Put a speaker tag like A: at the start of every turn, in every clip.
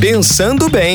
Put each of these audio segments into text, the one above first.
A: Pensando Bem.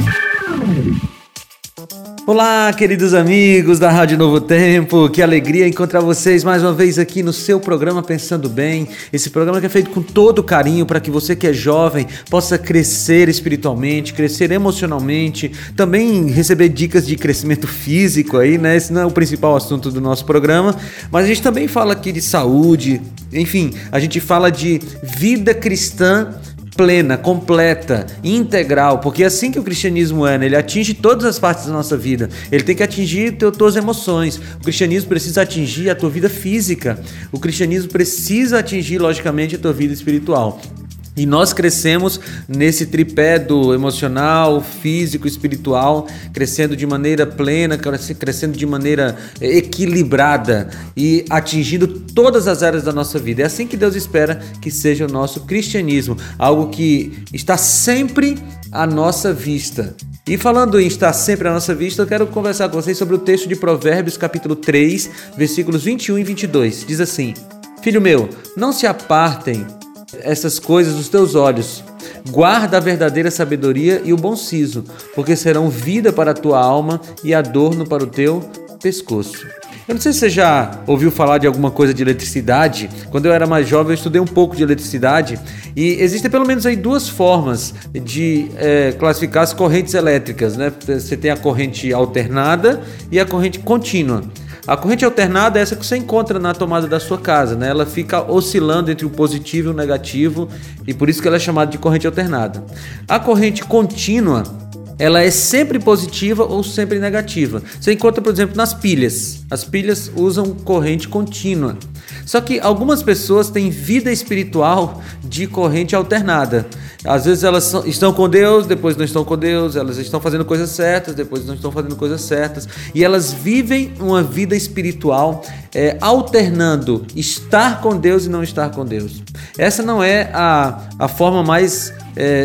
B: Olá, queridos amigos da Rádio Novo Tempo, que alegria encontrar vocês mais uma vez aqui no seu programa Pensando Bem, esse programa que é feito com todo carinho para que você que é jovem possa crescer espiritualmente, crescer emocionalmente, também receber dicas de crescimento físico aí, né? Esse não é o principal assunto do nosso programa, mas a gente também fala aqui de saúde, enfim, a gente fala de vida cristã plena, completa, integral, porque é assim que o cristianismo é, né? Ele atinge todas as partes da nossa vida, ele tem que atingir tuas emoções, o cristianismo precisa atingir a tua vida física, o cristianismo precisa atingir, logicamente, a tua vida espiritual. E nós crescemos nesse tripé do emocional, físico, espiritual, crescendo de maneira plena, crescendo de maneira equilibrada e atingindo todas as áreas da nossa vida. É assim que Deus espera que seja o nosso cristianismo, algo que está sempre à nossa vista. E falando em estar sempre à nossa vista, eu quero conversar com vocês sobre o texto de Provérbios, capítulo 3, versículos 21 e 22. Diz assim: Filho meu, não se apartem essas coisas dos teus olhos, guarda a verdadeira sabedoria e o bom siso, porque serão vida para a tua alma e adorno para o teu pescoço. Eu não sei se você já ouviu falar de alguma coisa de eletricidade. Quando eu era mais jovem, eu estudei um pouco de eletricidade e existem pelo menos aí duas formas de classificar as correntes elétricas, né? Você tem a corrente alternada e a corrente contínua. A corrente alternada é essa que você encontra na tomada da sua casa, né? Ela fica oscilando entre o positivo e o negativo e por isso que ela é chamada de corrente alternada. A corrente contínua, ela é sempre positiva ou sempre negativa. Você encontra, por exemplo, nas pilhas. As pilhas usam corrente contínua. Só que algumas pessoas têm vida espiritual de corrente alternada. Às vezes elas estão com Deus, depois não estão com Deus. Elas estão fazendo coisas certas, depois não estão fazendo coisas certas. E elas vivem uma vida espiritual alternando estar com Deus e não estar com Deus. Essa não é a forma mais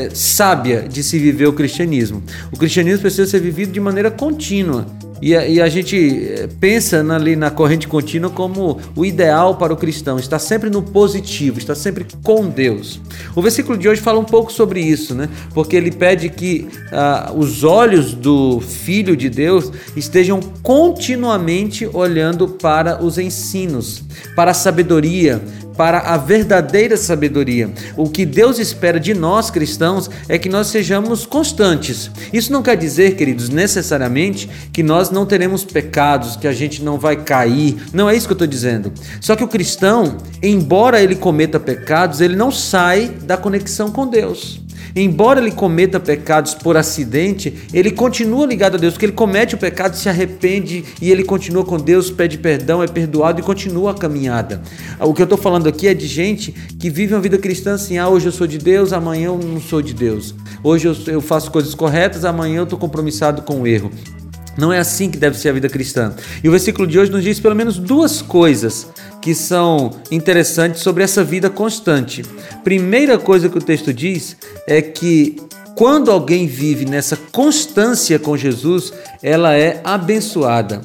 B: sábia de se viver o cristianismo. O cristianismo precisa ser vivido de maneira contínua. E a gente pensa ali na corrente contínua como o ideal para o cristão, está sempre no positivo, está sempre com Deus. O versículo de hoje fala um pouco sobre isso, né? Porque ele pede que os olhos do Filho de Deus estejam continuamente olhando para os ensinos, para a sabedoria, para a verdadeira sabedoria. O que Deus espera de nós cristãos é que nós sejamos constantes. Isso não quer dizer, queridos, necessariamente que nós não teremos pecados, que a gente não vai cair. Não é isso que eu estou dizendo. Só que o cristão, embora ele cometa pecados, ele não sai da conexão com Deus. Embora ele cometa pecados por acidente, ele continua ligado a Deus, porque ele comete o pecado, se arrepende e ele continua com Deus, pede perdão, é perdoado e continua a caminhada. O que eu estou falando aqui é de gente que vive uma vida cristã assim: hoje eu sou de Deus, amanhã eu não sou de Deus. Hoje eu faço coisas corretas, amanhã eu estou compromissado com o erro. Não é assim que deve ser a vida cristã. E o versículo de hoje nos diz pelo menos duas coisas que são interessantes sobre essa vida constante. Primeira coisa que o texto diz é que quando alguém vive nessa constância com Jesus, ela é abençoada.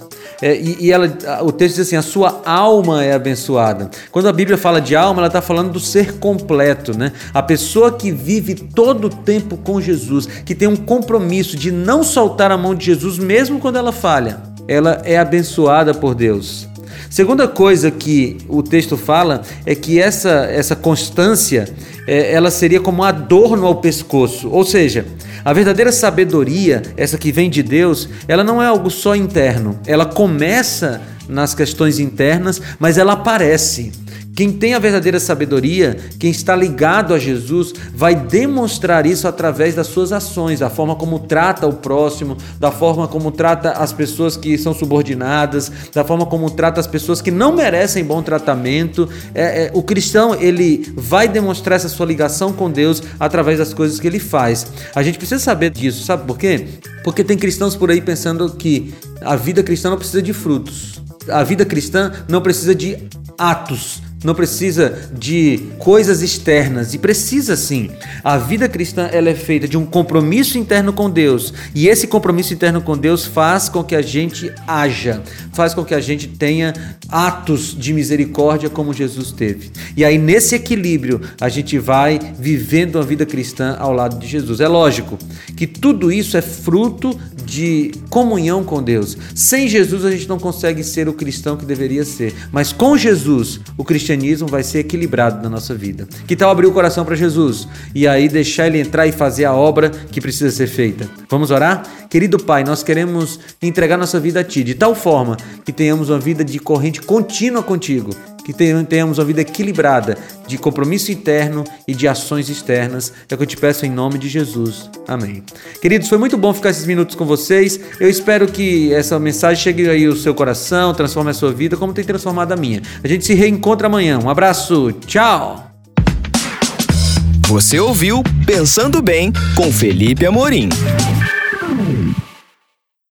B: O texto diz assim: a sua alma é abençoada. Quando a Bíblia fala de alma, ela está falando do ser completo, né? A pessoa que vive todo o tempo com Jesus, que tem um compromisso de não soltar a mão de Jesus mesmo quando ela falha, ela é abençoada por Deus. Segunda coisa que o texto fala é que essa constância, ela seria como um adorno ao pescoço, ou seja, a verdadeira sabedoria, essa que vem de Deus, ela não é algo só interno, ela começa nas questões internas, mas ela aparece. Quem tem a verdadeira sabedoria, quem está ligado a Jesus, vai demonstrar isso através das suas ações, da forma como trata o próximo, da forma como trata as pessoas que são subordinadas, da forma como trata as pessoas que não merecem bom tratamento. O cristão, ele vai demonstrar essa sua ligação com Deus através das coisas que ele faz. A gente precisa saber disso, sabe por quê? Porque tem cristãos por aí pensando que a vida cristã não precisa de frutos. A vida cristã não precisa de atos. não precisa de coisas externas, e precisa sim. A vida cristã ela é feita de um compromisso interno com Deus, e esse compromisso interno com Deus faz com que a gente haja, faz com que a gente tenha atos de misericórdia como Jesus teve. E aí nesse equilíbrio a gente vai vivendo a vida cristã ao lado de Jesus. É lógico que tudo isso é fruto de comunhão com Deus. Sem Jesus a gente não consegue ser o cristão que deveria ser, mas com Jesus o cristianismo vai ser equilibrado na nossa vida. Que tal abrir o coração para Jesus e aí deixar ele entrar e fazer a obra que precisa ser feita? Vamos orar? Querido Pai, nós queremos entregar nossa vida a Ti de tal forma que tenhamos uma vida de corrente contínua contigo, que tenhamos uma vida equilibrada de compromisso interno e de ações externas. É o que eu te peço em nome de Jesus. Amém. Queridos, foi muito bom ficar esses minutos com vocês. Eu espero que essa mensagem chegue aí ao seu coração, transforme a sua vida como tem transformado a minha. A gente se reencontra amanhã. Um abraço. Tchau.
A: Você ouviu Pensando Bem com Felipe Amorim.